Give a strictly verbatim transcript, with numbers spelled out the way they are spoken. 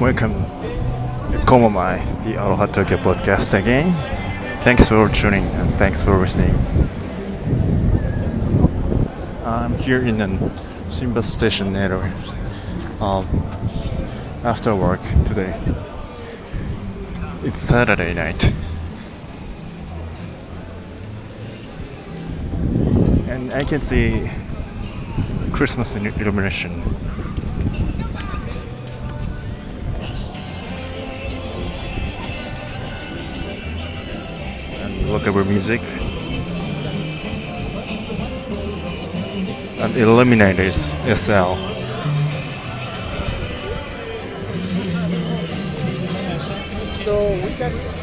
Welcome, Komomai, the Aloha Tokyo podcast again. Thanks for tuning and thanks for listening. I'm here in the Shinbus station later, um, after work today. It's Saturday night. And I can see Christmas illumination. And local music. And illuminated S L. So we can